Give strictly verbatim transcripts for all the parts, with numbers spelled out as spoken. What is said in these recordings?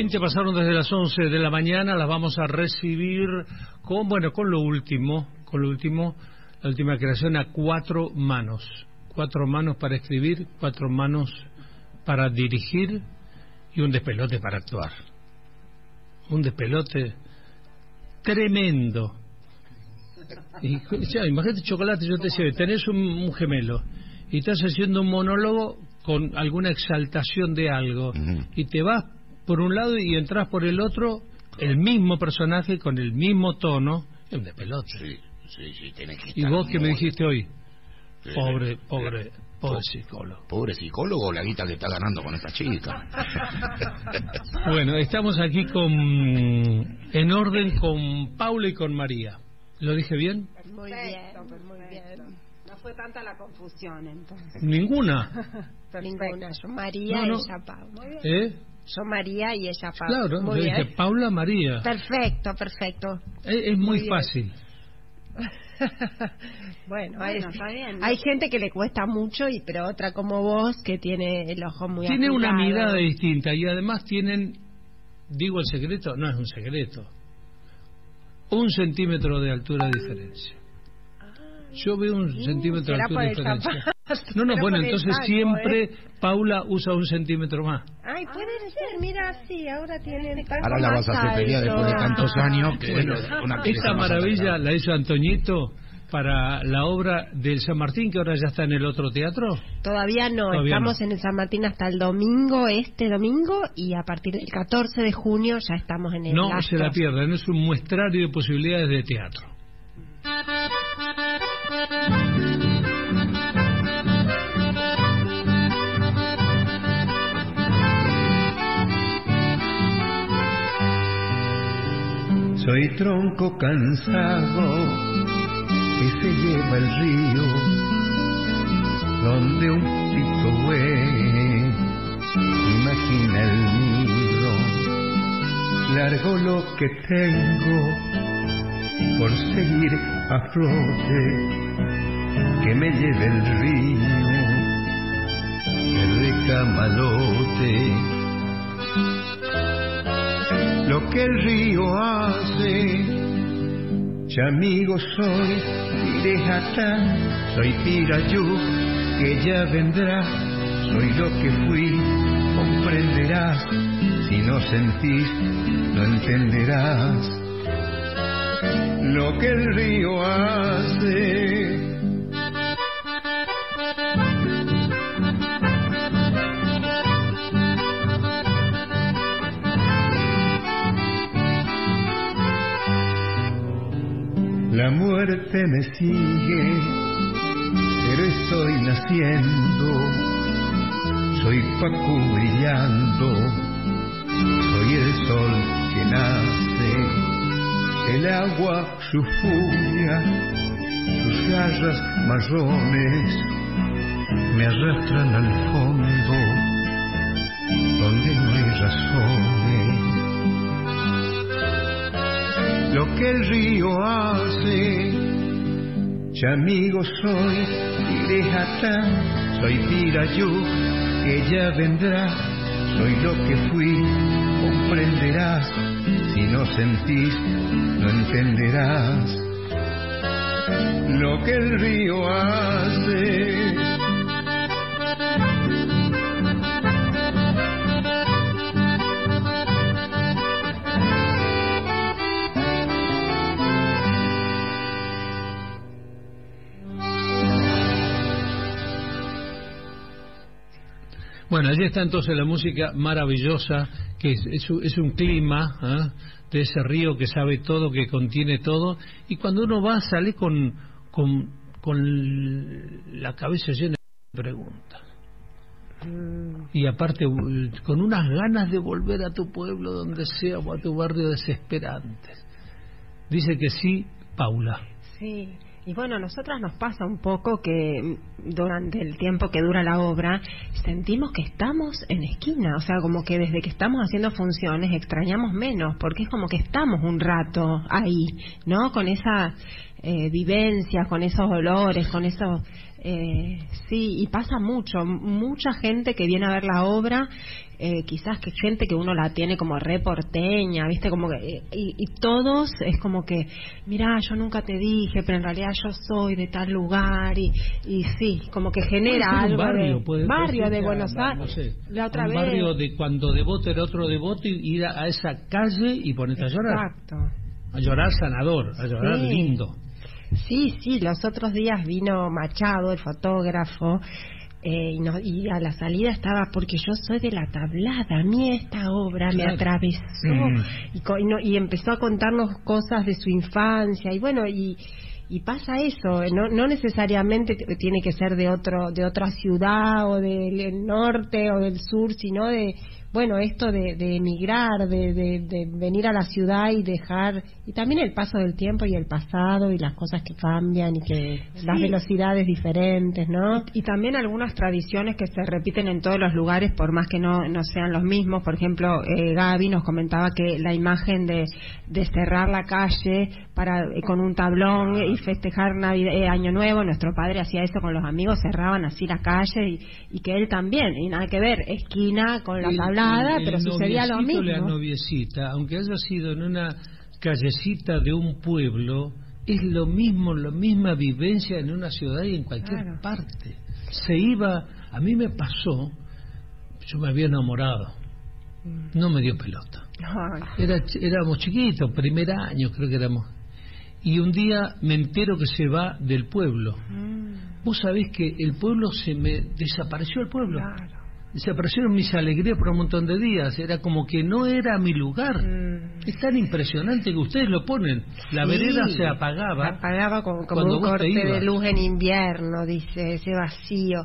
veinte pasaron desde las once de la mañana, las vamos a recibir con, bueno, con lo último, con lo último, la última creación a cuatro manos. Cuatro manos para escribir, cuatro manos para dirigir y un despelote para actuar. Un despelote tremendo. Y, ya, imagínate, Chocolate, yo te decía, tenés un, un gemelo y estás haciendo un monólogo con alguna exaltación de algo, uh-huh. y te vas por un lado y entras por el otro, el mismo personaje con el mismo tono, es un despelote. Sí, sí, sí, tenés que estar. ¿Y vos qué me dijiste hoy? Sí, pobre, sí. pobre, pobre psicólogo. Pobre psicólogo, la guita que está ganando con esta chica. Bueno, estamos aquí con, en orden con Paula y con María. ¿Lo dije bien? Muy bien, muy bien. No fue tanta la confusión, entonces. Ninguna. Ninguna. Yo María no, no. y ella Paula. ¿Eh? Yo María y ella Paula. Claro, muy yo bien. dije Paula María. Perfecto, perfecto. Es, es muy, muy fácil. Bueno, bueno hay, está bien, ¿no? hay gente que le cuesta mucho, y pero otra como vos que tiene el ojo muy tiene afilado. una mirada distinta y además tienen, digo el secreto, no es un secreto, un centímetro de altura de diferencia. Yo veo un Uh, centímetro de altura de diferencia. Zapato, no, no, bueno, por entonces saco, siempre ¿eh? Paula usa un centímetro más. Ay, puede ser, mira, sí, ahora tiene... Ahora la vas a hacer pelear después de tantos años. Que Bueno, una esta maravilla la hizo Antoñito para la obra del San Martín, que ahora ya está en el otro teatro. Todavía no, Todavía estamos no. en el San Martín hasta el domingo, este domingo, y a partir del catorce de junio ya estamos en el No Astros. se la pierdan, es un muestrario de posibilidades de teatro. Soy tronco cansado que se lleva el río, donde un picohue imagina el nido. Largo lo que tengo por seguir a flote, que me lleve el río, el recamalote. Lo que el río hace, ya amigo soy, Pirejatá, soy Pirayú, que ya vendrá, soy lo que fui, comprenderás, si no sentís, no entenderás. Lo que el río hace, la muerte me sigue, pero estoy naciendo, soy Pacu brillando, soy el sol que nace, el agua su furia, sus garras marrones me arrastran al fondo, donde no hay razones. Lo que el río hace, ya amigo soy, Pirejatá, soy Pirayú, que ya vendrá, soy lo que fui, comprenderás, si no sentís, no entenderás. Lo que el río hace, Bueno, allí está entonces la música maravillosa, que es, es, es un clima, ¿eh?, de ese río que sabe todo, que contiene todo, y cuando uno va sale con, con, con la cabeza llena de preguntas. Mm. Y aparte con unas ganas de volver a tu pueblo, donde sea, o a tu barrio, desesperantes. Dice que sí, Paula. Sí. Y bueno, a nosotras nos pasa un poco que durante el tiempo que dura la obra sentimos que estamos en esquina, o sea, como que desde que estamos haciendo funciones extrañamos menos, porque es como que estamos un rato ahí, ¿no? Con esa eh, vivencia, con esos olores, con esos Eh, sí, y pasa mucho, mucha gente que viene a ver la obra, eh, quizás que gente que uno la tiene como re porteña, ¿viste? Como que, y, y todos es como que, mirá, yo nunca te dije, pero en realidad yo soy de tal lugar, y, y sí, como que genera algo barrio, de puede, barrio puede de Buenos Aires. No sé, la otra un vez. barrio de cuando Devoto era otro Devoto, y ir a, a esa calle y ponerte a llorar. Exacto. A llorar sanador, a llorar Sí. lindo. Sí, sí, los otros días vino Machado, el fotógrafo, eh, y, no, y a la salida estaba, porque yo soy de la Tablada, a mí esta obra Claro. me atravesó, Mm. y, co- y, no- y empezó a contarnos cosas de su infancia, y bueno, y, y pasa eso, no, no necesariamente t- tiene que ser de otro de otra ciudad, o del norte o del sur, sino de, bueno, esto de, de emigrar, de, de, de venir a la ciudad y dejar, y también el paso del tiempo y el pasado y las cosas que cambian y que Sí. las velocidades diferentes, ¿no? Y también algunas tradiciones que se repiten en todos los lugares, por más que no, no sean los mismos. Por ejemplo, eh, Gaby nos comentaba que la imagen de, de cerrar la calle para eh, con un tablón y festejar Navidad, eh, Año Nuevo, nuestro padre hacía eso con los amigos, cerraban así la calle, y, y que él también, y nada que ver, esquina con la El- tablada, el- pero el sucedía lo noviecito, mismo. La noviecita, aunque haya sido en una callecita de un pueblo, es lo mismo, la misma vivencia en una ciudad y en cualquier Claro. parte. Se iba, a mí me pasó, yo me había enamorado, no me dio pelota. Ay. Era, éramos chiquitos, primer año creo que éramos. Y un día me entero que se va del pueblo. Mm, Vos sabés que el pueblo se me desapareció el pueblo. claro. Desaparecieron mis alegrías por un montón de días. Era como que no era mi lugar. Mm. Es tan impresionante que ustedes lo ponen. La Sí. vereda se apagaba. Apagaba como, como cuando un vos te corte ibas. de luz en invierno, dice, ese vacío.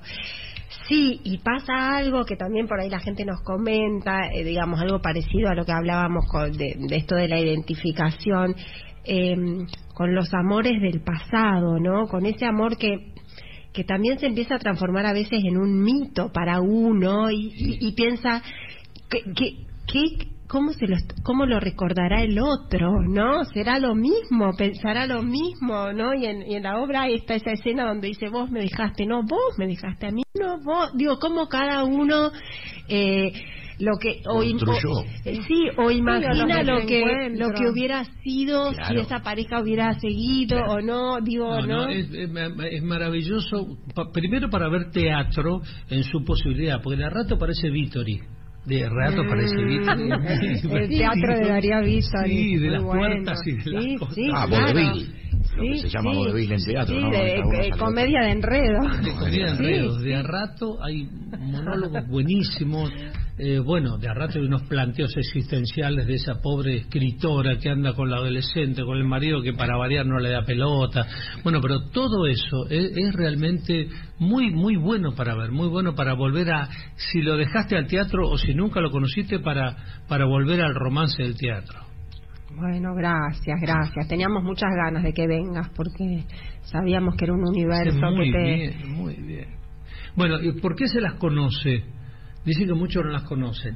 Sí, y pasa algo que también por ahí la gente nos comenta, eh, digamos, algo parecido a lo que hablábamos con, de, de esto de la identificación, eh, con los amores del pasado, ¿no? Con ese amor que que también se empieza a transformar a veces en un mito para uno, y, y, y piensa que, que, que cómo se lo est- cómo lo recordará el otro, ¿no? Será lo mismo, pensará lo mismo, ¿no? Y en, y en la obra está esa escena donde dice, vos me dejaste, no, vos me dejaste a mí, no, vos, digo, cómo cada uno eh, lo que o, im- Construyó. o- eh, sí, o imagina los lo que encuentros. lo que hubiera sido Claro. si esa pareja hubiera seguido o no, digo, No, ¿no? no, es, es es maravilloso. Pa- primero para ver teatro en su posibilidad, porque de rato parece Vittori. De rato parece Vittori. Mm. El teatro de Darío Vittori. Sí, de Muy las bueno. puertas y de las Sí, cosas. sí, Ah, claro. vodevil. Lo que Sí, se llama sí. vodevil en teatro, Sí, ¿no? de, Cada uno eh, sale comedia de enredo. De comedia de Sí, enredos. sí. De a rato hay monólogos buenísimos. Eh, bueno, de a rato hay unos planteos existenciales de esa pobre escritora que anda con la adolescente, con el marido que para variar no le da pelota. Bueno, pero todo eso es, es realmente muy muy bueno para ver, muy bueno para volver a, si lo dejaste al teatro o si nunca lo conociste, para, para volver al romance del teatro. Bueno, gracias, gracias. Teníamos muchas ganas de que vengas porque sabíamos que era un universo Muy que te... bien, muy bien. Bueno, ¿y por qué se las conoce? Dicen que muchos no las conocen.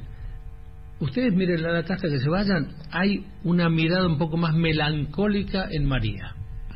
Ustedes miren la data hasta que se vayan, hay una mirada un poco más melancólica en María.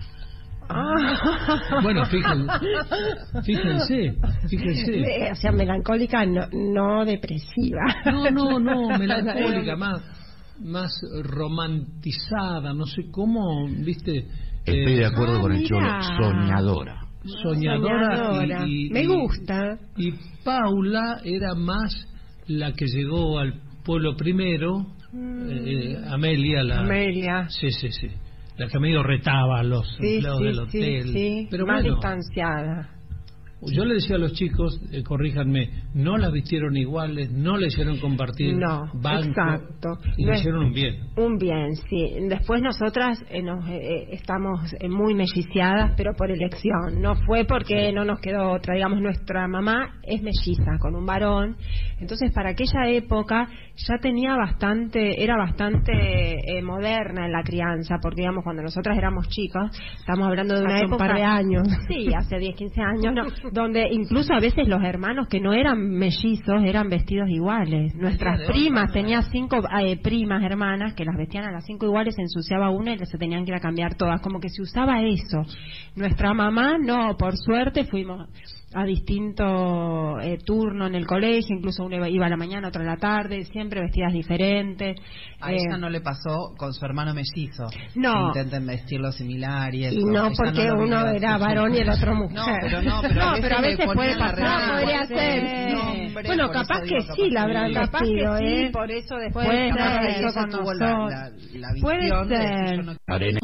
Ah. Bueno, fíjense, fíjense, fíjense. Eh, O sea, melancólica, no, no depresiva. No, no, no, melancólica, más, más romantizada, no sé cómo, viste. Estoy eh, de acuerdo Ah, con el Cholo, mira. soñadora. soñadora, Soñadora. Y, y- Me y- gusta. Y Paula era más la que llegó al pueblo primero, eh, Amelia, la, Amelia. sí, sí, sí, la que medio retaba a los Sí, empleados sí, del sí, hotel. sí. Pero Más bueno, distanciada. yo le decía a los chicos, eh, corríjanme, no las vistieron iguales, no le hicieron compartir No, banco, exacto. y No le es- hicieron un bien. Un bien, sí. Después nosotras eh, nos, eh, eh, estamos eh, muy melliciadas, pero por elección. No fue porque no nos quedó otra. Digamos, nuestra mamá es melliza con un varón. Entonces, para aquella época ya tenía bastante, era bastante eh, moderna en la crianza, porque digamos, cuando nosotras éramos chicas, estamos hablando de una Hace un época par de años. Sí, hace diez, quince años, no. donde incluso a veces los hermanos que no eran mellizos eran vestidos iguales. Nuestras primas, tenía cinco eh, primas hermanas que las vestían a las cinco iguales, se ensuciaba una y se tenían que ir a cambiar todas, como que se usaba eso. Nuestra mamá no, por suerte fuimos a distinto eh, turno en el colegio, incluso uno iba a la mañana, otro a la tarde, siempre vestidas diferentes. A eh, ella no le pasó con su hermano mellizo. No. Que intenten vestirlo similar y eso. Y no, porque no uno era varón y el otro mujer. No, pero no, pero, no, a, pero a veces puede pasar. Podría ser. Nombre, bueno, capaz que sí, sí la habrán capaz vestido, que ¿eh? Sí, por eso después puede ser, ser, tuvo la, la, la puede ser. No... Arena.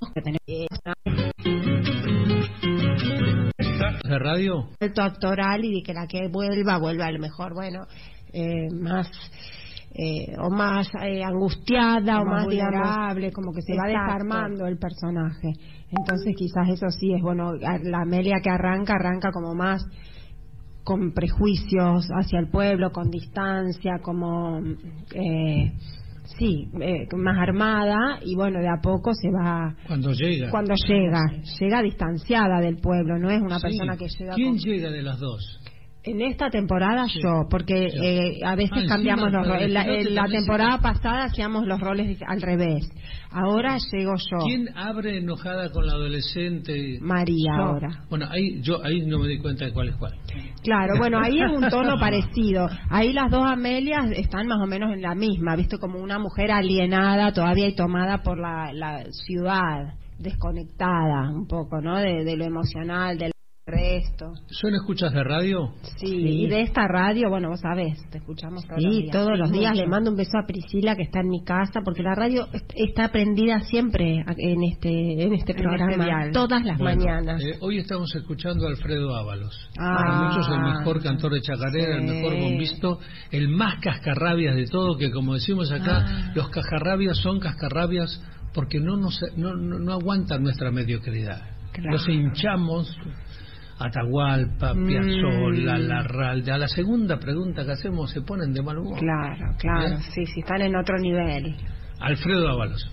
¿De radio? El actoral y de que la que vuelva, vuelva a lo mejor, bueno, eh, más eh, o más eh, angustiada o, o más vulnerable, digamos, como que se exacto. va desarmando el personaje. Entonces quizás eso sí es bueno. La Amelia que arranca, arranca como más con prejuicios hacia el pueblo, con distancia, como eh, sí, eh, más armada, y bueno, de a poco se va. Cuando llega. Cuando llega, llega distanciada del pueblo, no es una sí. persona que llega. ¿Quién con... llega de las dos? En esta temporada sí. yo, porque sí. eh, a veces ah, cambiamos los roles. En la, en la temporada pasada hacíamos los roles al revés. Ahora llego yo. ¿Quién abre enojada con la adolescente? María yo. Ahora. Bueno, ahí yo ahí no me di cuenta de cuál es cuál. Claro, bueno, ahí es un tono parecido. Ahí las dos Amelias están más o menos en la misma, ¿viste? Como una mujer alienada todavía y tomada por la, la ciudad, desconectada un poco, ¿no? De, de lo emocional, del resto. ¿Son escuchas de radio? Sí, sí, y de esta radio, bueno, vos sabés, te escuchamos todos sí, los días. Todos sí, los días. Mucho. Le mando un beso a Priscila que está en mi casa, porque la radio está prendida siempre en este en este en programa, este todas las bueno, mañanas. Eh, hoy estamos escuchando a Alfredo Ábalos. Ah, Para muchos el mejor cantor de chacarera, sí. el mejor bombisto, el más cascarrabias de todo, que como decimos acá, ah. los cascarrabias son cascarrabias porque no, nos, no, no, no aguantan nuestra mediocridad. Claro. Los hinchamos... Atahualpa, Piazzolla, mm. Larralde. A la segunda pregunta que hacemos se ponen de mal humor. Claro, claro, ¿eh? Sí, sí, están en otro nivel. Alfredo Ábalos.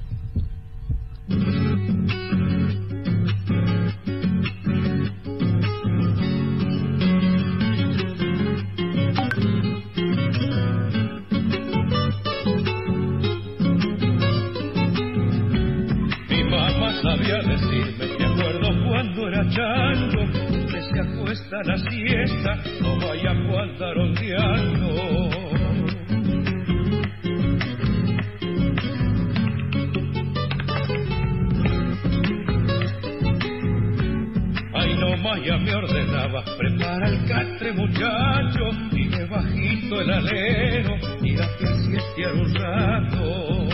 Mi mamá sabía decirme, me acuerdo cuando era chango, se acuesta la siesta, no vaya a andar ondeando. Ay, no, Maya me ordenaba, prepara el catre muchacho, y de bajito el alero, y date a siestear un rato.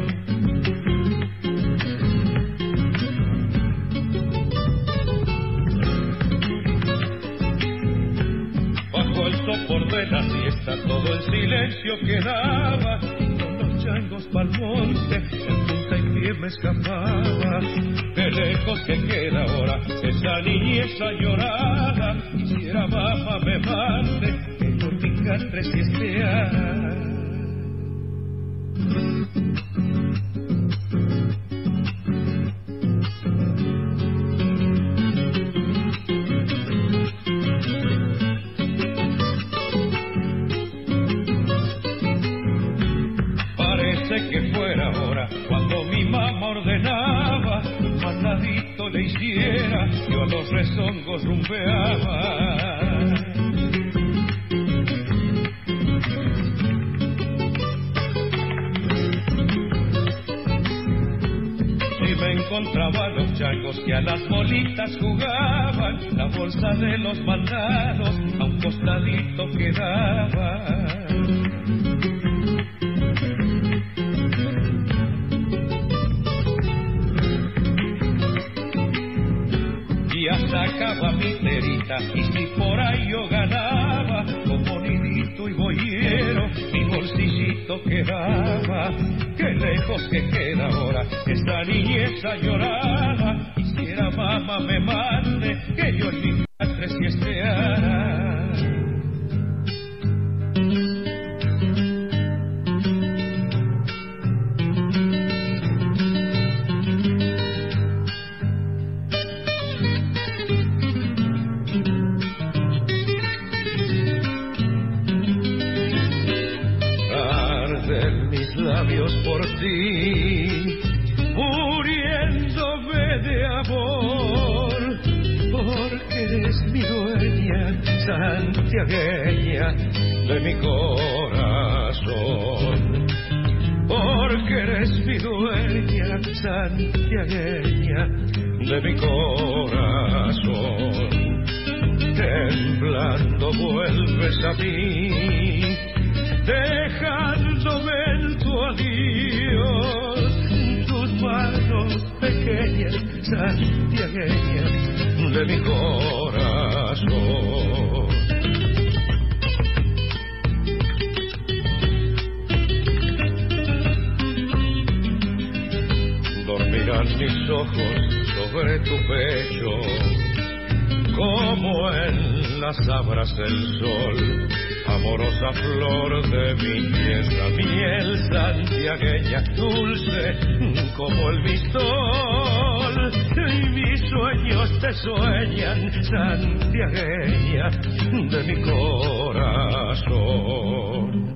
Por de la fiesta todo el silencio quedaba, con los changos pa'l monte, en punta y pie me escapaba. De lejos que queda ahora esa niñeza llorada, quisiera mamá me mande, que por mi catre siesteara. Que fuera ahora cuando mi mamá ordenaba, mandadito le hiciera, yo a los rezongos rumbeaba. Si me encontraba a los changos que a las bolitas jugaban, la bolsa de los mandados a un costadito quedaba. Sacaba mi terita y si por ahí yo ganaba, como nidito y boyero, mi bolsillito quedaba. Qué lejos que queda ahora esta niñeza llorada, quisiera mamá me mande, que yo en mi catre siesteara. ti, muriéndome de amor, porque eres mi dueña santiagueña de mi corazón, porque eres mi dueña santiagueña de mi corazón. Temblando vuelves a mí, dejándome en tu adiós, tus manos pequeñas, santiagueñas de mi corazón. Dormirán mis ojos sobre tu pecho, como en las abras del sol, amorosa flor de mi tierra, miel santiagueña, dulce como el mistol, y mis sueños te sueñan, santiagueña de mi corazón.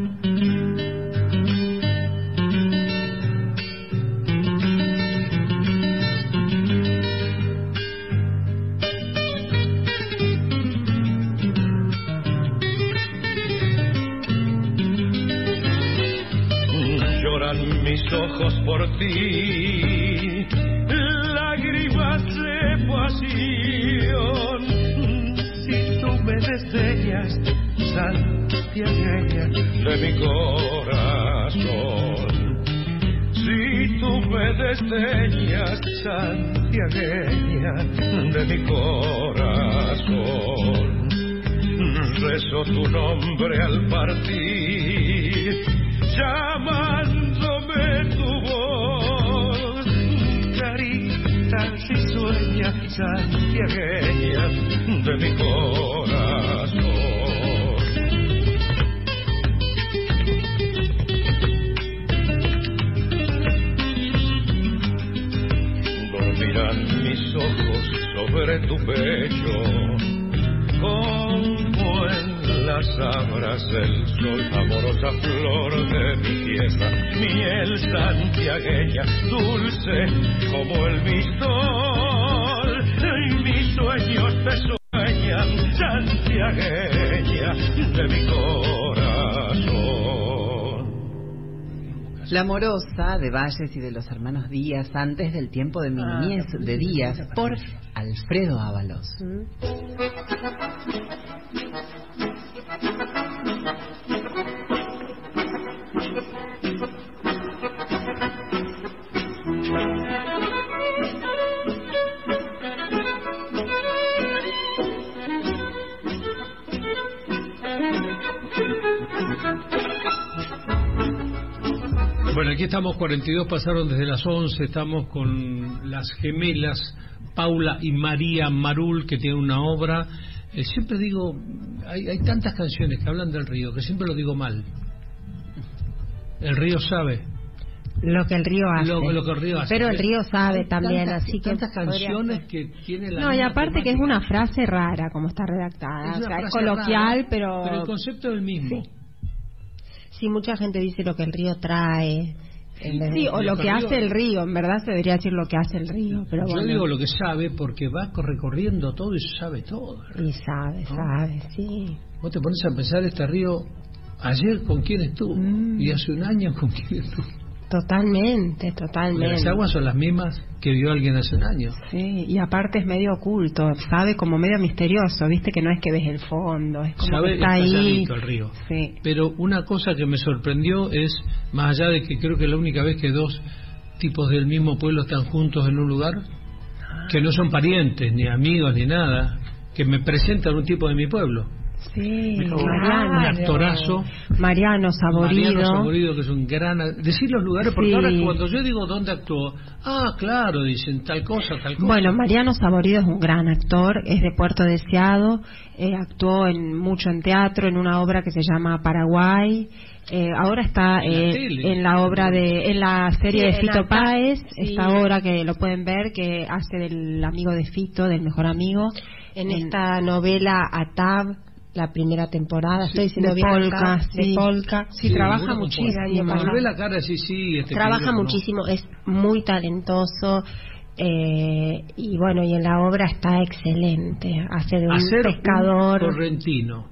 Mis ojos por ti, lágrimas de pasión, si tú me desdeñas, santiagueña de mi corazón, si tú me desdeñas, santiagueña de mi corazón, rezo tu nombre al partir, llamándome tu voz, carita risueña, santiagueña de mi corazón. Dormirán mis ojos sobre tu pecho, como en las abras del sol, amorosa flor de mi tierra, miel santiagueña, dulce como el mistol, y mis sueños te sueñan, santiagueña de mi corazón. La amorosa de Valles y de los hermanos Díaz, antes del tiempo de mi niñez, de Díaz, por Alfredo Ábalos. Bueno, aquí estamos, cuarenta y dos pasaron desde las once, estamos con las gemelas Paula y María Marul, que tienen una obra. Eh, siempre digo, hay, hay tantas canciones que hablan del río, que siempre lo digo mal. El río sabe. Lo que el río hace. Lo, lo que el río hace. Pero el río sabe hay también, tantas, así que... tantas canciones que tiene la... No, y aparte que es una frase rara como está redactada. Es, o sea, es rara, coloquial, pero... Pero el concepto es el mismo. Sí. Sí, mucha gente dice lo que el río trae. Sí, sí, o lo que río, hace el río, en verdad se debería decir lo que hace el río, pero yo bueno. digo lo que sabe porque va recorriendo todo y sabe todo. Y sabe, ¿no? sabe, sí. Vos te pones a pensar, este río, ayer con quién estuvo Mm. y hace un año con quién estuvo. Totalmente, Porque totalmente. las aguas son las mismas que vio alguien hace un año. Sí, y aparte es medio oculto, sabe, como medio misterioso, viste que no es que ves el fondo, es como Sabe, que está es ahí. calladito el río. Sí. Pero una cosa que me sorprendió es, más allá de que creo que es la única vez que dos tipos del mismo pueblo están juntos en un lugar, que no son parientes, ni amigos, ni nada, que me presentan un tipo de mi pueblo. Sí, Un Mariano. actorazo. Mariano Saborido. Mariano Saborido, que es un gran... Decir los lugares, porque Sí. ahora cuando yo digo dónde actuó, ah, claro, dicen tal cosa, tal cosa. Bueno, Mariano Saborido es un gran actor, es de Puerto Deseado, eh, actuó en mucho en teatro, en una obra que se llama Paraguay. Eh, ahora está En la eh, tele. en la obra de en la serie Sí, de en Fito la- Páez, sí. esta obra que lo pueden ver, que hace del amigo de Fito, del mejor amigo, en En- esta novela Atab, la primera temporada, Sí, estoy diciendo de bien polka, acá, sí. de polka. Sí, sí, trabaja muchísimo. Cuando ve la cara, sí, sí. Este trabaja pibe, muchísimo, ¿no? es muy talentoso. Eh, y bueno, y en la obra está excelente. Hace de un Hacer pescador. Un correntino.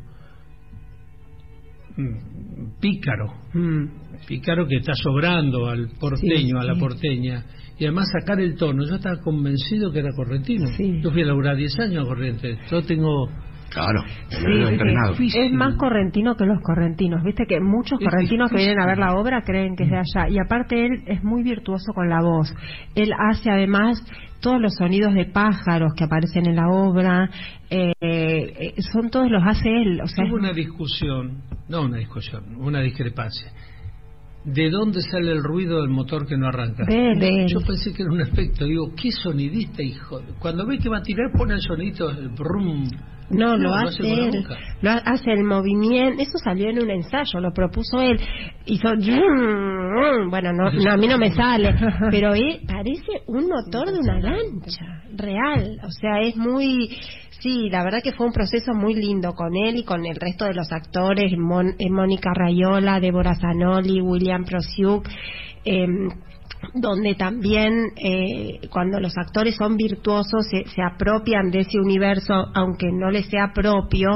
Mm, Pícaro. Mm. Pícaro que está sobrando al porteño, Sí, a la sí. porteña. Y además sacar el tono. Yo estaba convencido que era correntino. Sí. Yo fui a laburar diez años a Corrientes. Yo tengo. Claro, Sí, lo he entrenado. es, es más correntino que los correntinos. Viste que muchos Es correntinos que difícil. vienen a ver la obra creen que es de allá. Y aparte él es muy virtuoso con la voz. Él hace además todos los sonidos de pájaros que aparecen en la obra. Eh, eh, son todos los hace él. O sea, Hubo es- una discusión, no una discusión, una discrepancia. ¿De dónde sale el ruido del motor que no arranca? De él, de él. Yo pensé que era un efecto. Digo, ¿qué sonidista, hijo? de- Cuando ve que va a tirar, pone el sonidito, el brum. No, lo no hace con la él, boca. lo ha- hace el movimiento, eso salió en un ensayo, lo propuso él, hizo, bueno, no, no, a mí no me sale, pero él parece un motor de una lancha, real, o sea, es muy, sí, la verdad que fue un proceso muy lindo con él y con el resto de los actores, Mon- eh, Mónica Raiola, Débora Zanoli, William Prosiuk, eh, donde también eh, cuando los actores son virtuosos se, se apropian de ese universo aunque no les sea propio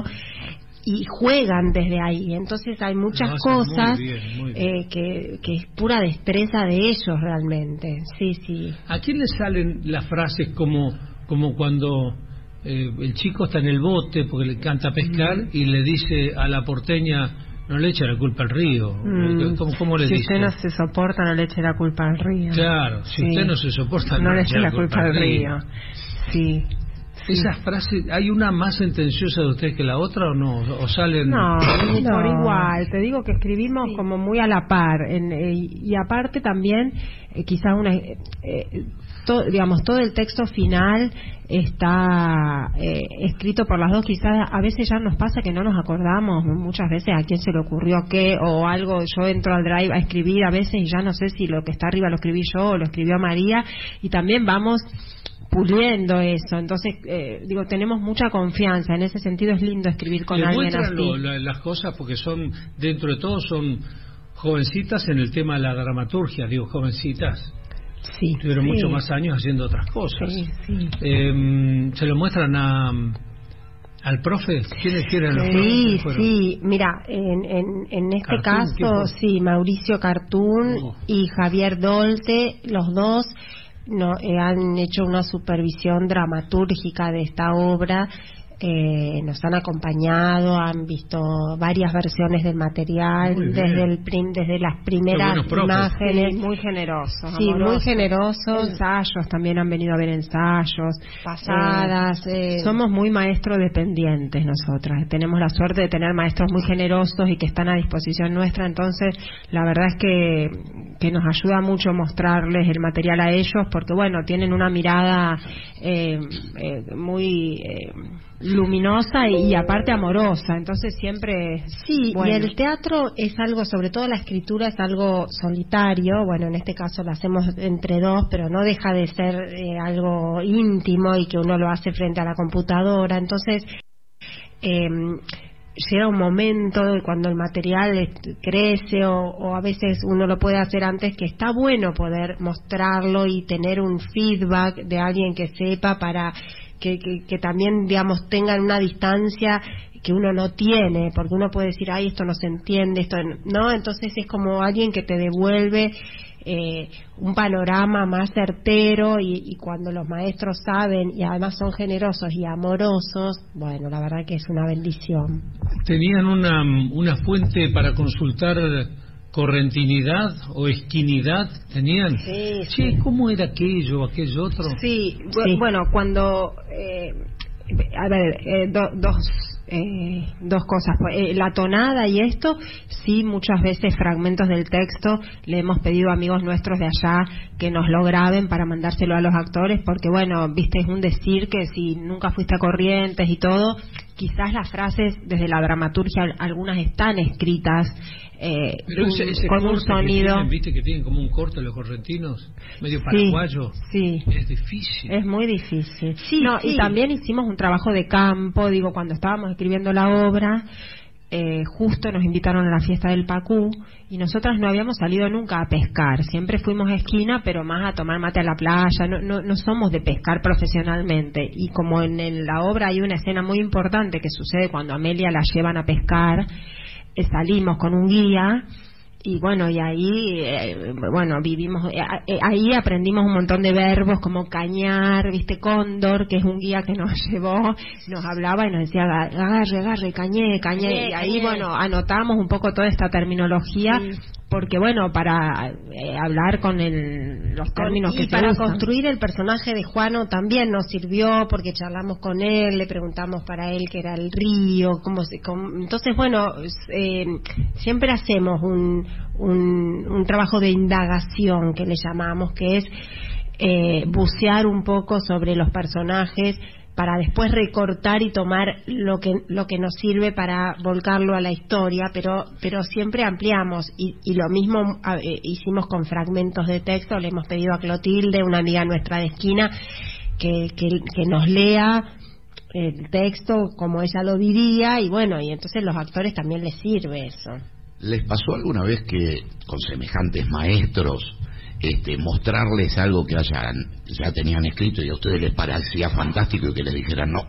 y juegan desde ahí, entonces hay muchas Lo hacen muy cosas bien, muy bien. eh, que, que es pura destreza de ellos realmente, sí, sí. ¿A quién le salen las frases como, como cuando eh, el chico está en el bote porque le encanta pescar y le dice a la porteña, no le echa la culpa al río? Mm. ¿Cómo, cómo le si dice? usted no se soporta, no le eche la culpa al río. Claro, si Sí. usted no se soporta, no le eche eche la culpa al río. Sí. Esas frases, ¿hay una más sentenciosa de usted que la otra o no? ¿O salen...? No, No. por igual. Te digo que escribimos como muy a la par. En, eh, y aparte también, eh, quizás una, eh, eh, to- digamos, todo el texto final está eh, escrito por las dos. Quizás a veces ya nos pasa que no nos acordamos muchas veces a quién se le ocurrió qué o algo. Yo entro al Drive a escribir a veces y ya no sé si lo que está arriba lo escribí yo o lo escribió María. Y también vamos puliendo eso, entonces eh, digo, tenemos mucha confianza, en ese sentido es lindo escribir con Le alguien muestran así. lo- la- las cosas porque son, dentro de todo, son jovencitas en el tema de la dramaturgia, digo, jovencitas. Sí, Tuvieron sí. muchos más años haciendo otras cosas. Sí, sí. Eh, ¿Se lo muestran a al profe? ¿Quiénes quieren los Sí, profes que fueron? sí, mira, en, en, en este Cartoon, ¿quién caso, fue? sí, Mauricio Cartoon Oh. y Javier Dolte, los dos no, eh, han hecho una supervisión dramatúrgica de esta obra, eh, nos han acompañado, han visto varias versiones del material, Muy bien. desde el prim- desde las primeras buenos profes. imágenes. Sí, muy generosos, Sí, muy amorosos. generosos. Ensayos, también han venido a ver ensayos. Pasadas, Eh, eh. Somos muy maestro dependientes nosotras. Tenemos la suerte de tener maestros muy generosos y que están a disposición nuestra. Entonces, la verdad es que, que nos ayuda mucho mostrarles el material a ellos porque, bueno, tienen una mirada eh, eh, muy... Eh, luminosa y, y aparte amorosa, entonces siempre Sí, bueno. y el teatro es algo, sobre todo la escritura es algo solitario, bueno, en este caso lo hacemos entre dos, pero no deja de ser eh, algo íntimo y que uno lo hace frente a la computadora, entonces eh, llega un momento cuando el material est- crece o, o a veces uno lo puede hacer antes, que está bueno poder mostrarlo y tener un feedback de alguien que sepa para que, que, que también, digamos, tengan una distancia que uno no tiene, porque uno puede decir, ay, esto no se entiende, esto no, entonces es como alguien que te devuelve eh, un panorama más certero y, y cuando los maestros saben y además son generosos y amorosos, bueno, la verdad que es una bendición. ¿Tenían una, una fuente para consultar correntinidad o esquinidad? ¿Tenían? Sí, Che, sí. ¿cómo era aquello, aquello otro? Sí, bu- Sí. bueno, cuando... Eh, a ver, eh, do- dos, eh, dos cosas. Eh, la tonada y esto, sí, muchas veces fragmentos del texto le hemos pedido a amigos nuestros de allá que nos lo graben para mandárselo a los actores, porque bueno, viste, es un decir que si nunca fuiste a Corrientes y todo, quizás las frases desde la dramaturgia, algunas están escritas eh, Pero ese, ese con un sonido. Que tienen, ¿viste que tienen como un corte los correntinos? Medio paraguayo. Sí, sí. Es difícil. Es muy difícil. Sí, no, sí. Y también hicimos un trabajo de campo, digo, cuando estábamos escribiendo la obra. Eh, justo nos invitaron a la fiesta del Pacú y nosotras no habíamos salido nunca a pescar, siempre fuimos a esquina, pero más a tomar mate a la playa, no, no, no somos de pescar profesionalmente. Y como en, en la obra hay una escena muy importante que sucede cuando a Amelia la llevan a pescar, eh, salimos con un guía. Y bueno, y ahí, eh, bueno, vivimos, eh, eh, ahí aprendimos un montón de verbos como cañar, viste, cóndor, que es un guía que nos llevó, nos hablaba y nos decía agarre, agarre, cañé, cañé, y ahí, bueno, anotamos un poco toda esta terminología, sí. Porque bueno, para eh, hablar con el, los términos y que se para usan. Construir el personaje de Juano también nos sirvió porque charlamos con él, le preguntamos para él qué era el río, cómo se, cómo, entonces bueno, eh, siempre hacemos un, un, un trabajo de indagación que le llamamos, que es eh, bucear un poco sobre los personajes para después recortar y tomar lo que lo que nos sirve para volcarlo a la historia, pero pero siempre ampliamos y, y lo mismo eh, hicimos con fragmentos de texto. Le hemos pedido a Clotilde, una amiga nuestra de esquina, que, que, que nos lea el texto como ella lo diría, y bueno, y entonces los actores también les sirve eso. ¿Les pasó alguna vez que con semejantes maestros Este, mostrarles algo que hayan, ya tenían escrito y a ustedes les parecía fantástico y que les dijeran no?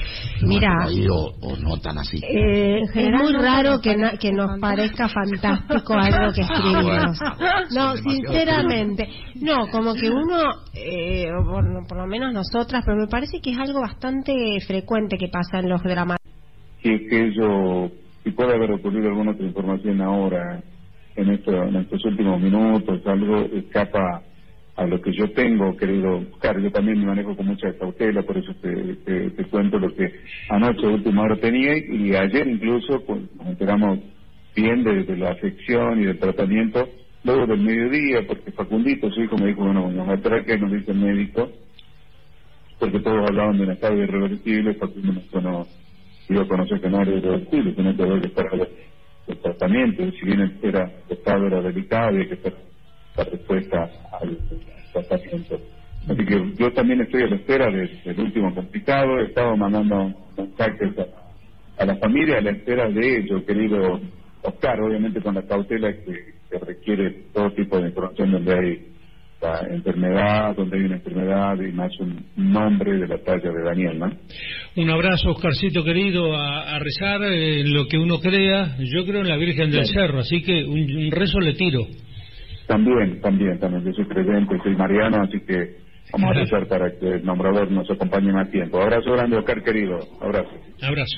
Mira, no ahí, o, o no tan así. Eh, es muy raro que, na, que nos parezca fantástico algo que escribimos. No, sinceramente. No, como que uno, eh, por, por lo menos nosotras, pero me parece que es algo bastante frecuente que pasa en los dramas. Que, que ello, si puede haber ocurrido alguna otra información ahora, en, esto, en estos últimos minutos, algo escapa a lo que yo tengo querido buscar. Yo también me manejo con mucha cautela, por eso te, te, te cuento lo que anoche última hora tenía, y ayer incluso pues, nos enteramos bien de, de la afección y del tratamiento luego del mediodía, porque Facundito, su hijo, me dijo, bueno, nos atraque, nos dice el médico, porque todos hablaban de un estado irreversible. Facundo no iba a conocer que no era irreversible, sino que había que estar el tratamiento, y si bien era, el estado era delicado, había que hacer la respuesta al tratamiento. Así que yo también estoy a la espera de, del último complicado. He estado mandando mensajes a, a la familia a la espera de ello, querido Oscar, obviamente con la cautela que, que requiere todo tipo de información donde hay la enfermedad, donde hay una enfermedad y más un nombre de la talla de Daniel, ¿no? Un abrazo, Oscarcito querido, a, a rezar en eh, lo que uno crea. Yo creo en la Virgen del Claro. Cerro, así que un, un rezo le tiro. También, también, también. Yo soy creyente, soy mariano, así que vamos a rezar para que el nombrador nos acompañe más tiempo. Abrazo grande, Oscar querido. Abrazo. Abrazo.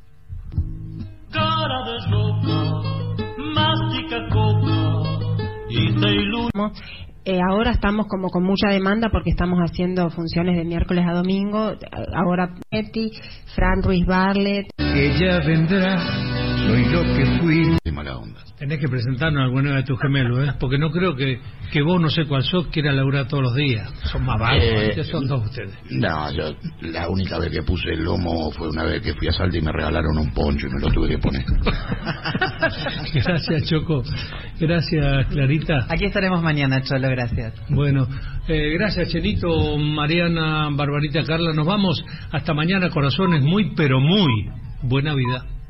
Cara de roca, mastica coca y te ilumina. Eh, ahora estamos como con mucha demanda porque estamos haciendo funciones de miércoles a domingo. Ahora Betty, Fran Ruiz Barlet. Ella vendrá, soy lo que fui. Qué mala onda. Tenés que presentarnos a alguno de tus gemelos, ¿eh? Porque no creo que, que vos, no sé cuál sos, quiera laburar todos los días. Son más vagos, Eh, ¿qué son todos ustedes? No, yo la única vez que puse el lomo fue una vez que fui a Salta y me regalaron un poncho y me lo tuve que poner. Gracias, Choco. Gracias, Clarita. Aquí estaremos mañana, Cholo, gracias. Bueno, eh, gracias, Chelito, Mariana, Barbarita, Carla. Nos vamos hasta mañana, corazones. Muy, pero muy buena vida.